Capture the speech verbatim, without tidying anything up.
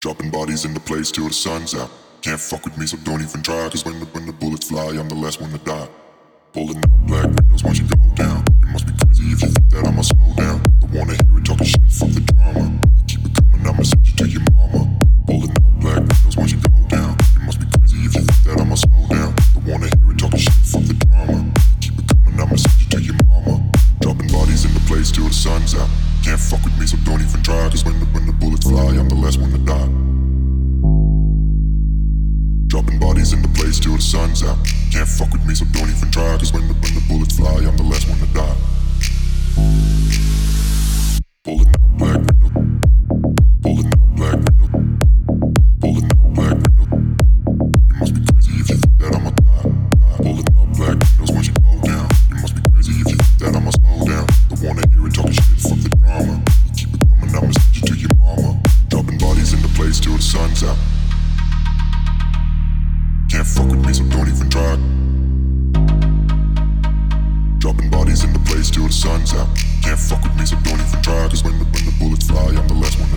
Dropping bodies in the place till the sun's out. Can't fuck with me, so don't even try. Cause when the, when the bullets fly, I'm the last one to die. Pulling up black windows once you go down. You must be crazy if you think that I'ma slow down. Don't wanna hear it talking shit, fuck the drama. Keep it coming, I'ma send you to your mama. Pulling up black windows once you go down. You must be crazy if you think that I'ma slow down. Don't wanna hear it talking shit, fuck the drama. Keep it coming, I'ma send you to your mama. Dropping bodies in the place till the sun's out. Can't fuck with me, so don't even try. Cause when the, when the bullets fly, I'm the last one to die. Dropping bodies in the place till the sun's out. Can't fuck with me, so don't even try. Cause when the, when the bullets fly, I'm the last one to die. Pulling up black window. Pulling up black window. Pulling up black window. You must be crazy if you think that I'ma die. die. Pulling up black windows once you go down. You must be crazy if you think that I'ma slow down. Don't wanna hear it talking shit, fuck the drama. Keep it coming, I'ma send you to your mama. Dropping bodies in the place till the sun's out. Can't fuck with me, so don't even try. Dropping bodies in the place till the sun's out. Can't fuck with me, so don't even try. Cause when the, when the bullets fly, I'm the last one